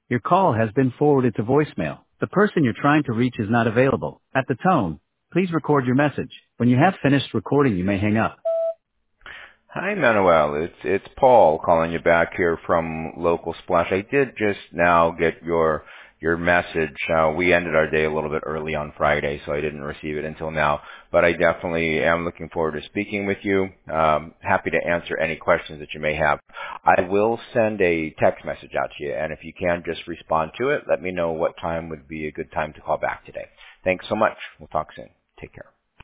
Your call has been forwarded to voicemail. The person you're trying to reach is not available. At the tone, please record your message. When you have finished recording, you may hang up. Hi, Manuel. It's Paul calling you back here from Local Splash. I did just now get your message. We ended our day a little bit early on Friday, so I didn't receive it until now. But I definitely am looking forward to speaking with you. Happy to answer any questions that you may have. I will send a text message out to you, and if you can just respond to it, let me know what time would be a good time to call back today. Thanks so much. We'll talk soon. Take care.